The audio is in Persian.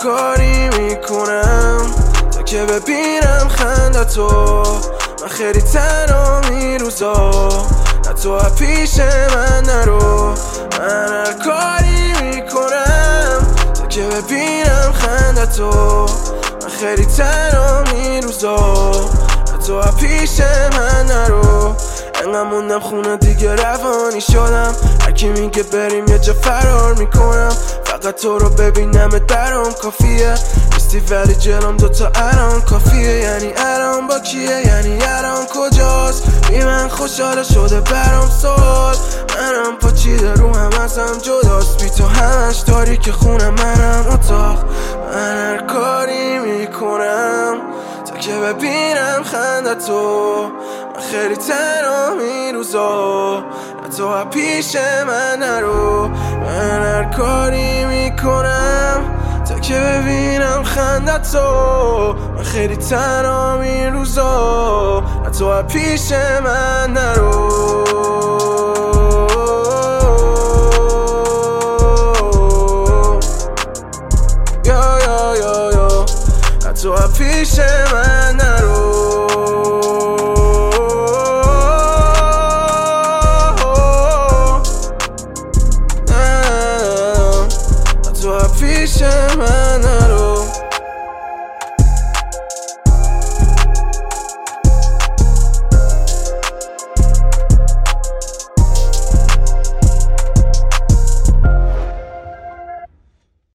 کاری میکنم تا که ببینم خندتو. من خیلی تنهام این روزا، نه تو پیش من نرو. من هر کاری میکنم تا که ببینم خندتو. من خیلی تنهام این روزا، نه تو پیش من نرو. انقدر موندم خونه دیگه روانی شدم، هرکی میگه بریم یه جا فرار میکنم. فقط تو رو ببینم درام کافیه، نیستی ولی جلوم دوتا الان کافیه. یعنی الان با کیه؟ یعنی الان کجاست؟ بی من خوشحال شده برام سوال. منم پاچیده رو هم ازم جداست، بی تو همش تاریک خونم منم اتاق. من هر کاری میکنم تا که ببینم خندتو. من خیلی تنهام این روزا، نه تو پیش من نرو. من هر کاری میکنم تا که ببینم خندتو. من خیلی تنهام این روزا، نه تو پیش من نرو. تو پیش